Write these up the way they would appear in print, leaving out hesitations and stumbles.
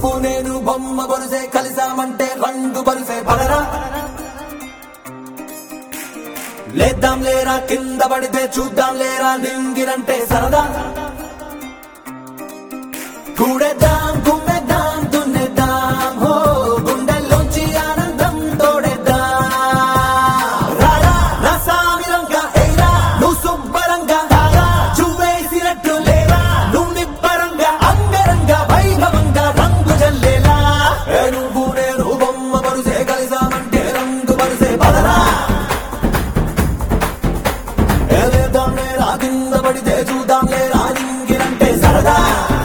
నువ్వు నేను బొమ్మ బరుసే కలిసామంటే రంగు బరుసే పడరా లేద్దాం లేరా కింద పడితే చూద్దాం లేరా నింగిరంటే సరదా కూడేద్దాం గుమ్మేద్దాం దున్నేద్దాం హో గుండెల్లోంచి ఆనందం తోడేద్దాం రారా నా సామిరంగా ఏరా నువ్వు శుభ్రంగా తారా చూవేసినట్టు లేరా నువ్వు నిబ్బరంగా అంగరంగా వైభవంగా రంగు జల్లేలా నువ్వు నేను బొమ్మ బరుసే కలిసామంటే రంగు బరుసే పదరా లేద్దాం లేరా కింద పడితే చూద్దాం లేరా నింగిరంటే సరదా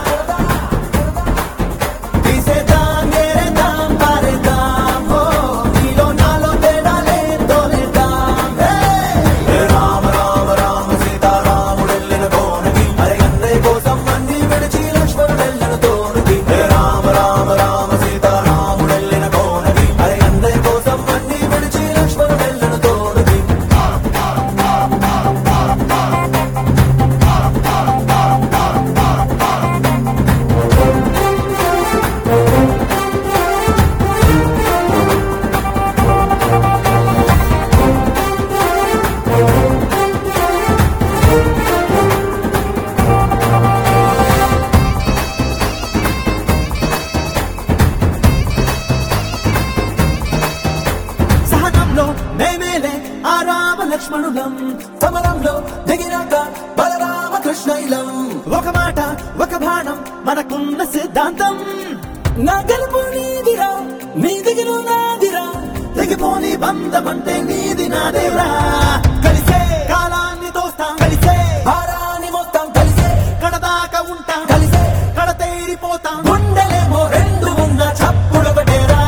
మేమేలే ఆ రామ లక్ష్మణులం సమరంలో దిగినాక బలరామ కృష్ణైలం ఒక మాట ఒక బాణం మనకున్న సిద్ధాంతం నా గెలుపు నీదిరా నీ దిగులు నాదిరా తెగిపోని బంధం అంటే నీది నాదేరా కలిసే కాలాన్ని తోస్తాం కలిసే భారాన్ని మోస్తాం కలిసే కడదాకా ఉంటాం కలిసే కడతేరిపోతాం గుండెలేమో రెండు ఉన్న చప్పుడొకటేరా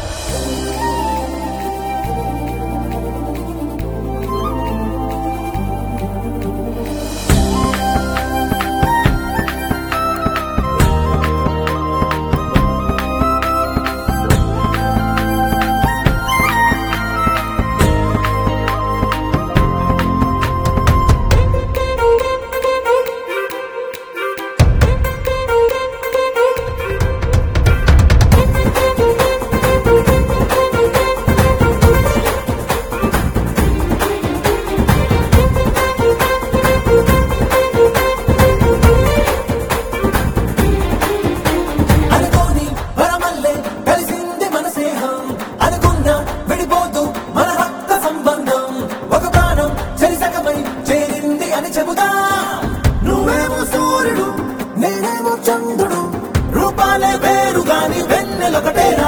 నువ్వేమో సూర్యుడు నేనేమో చంద్రుడు రూపాలే వేరు గాని వెన్నెలొకటే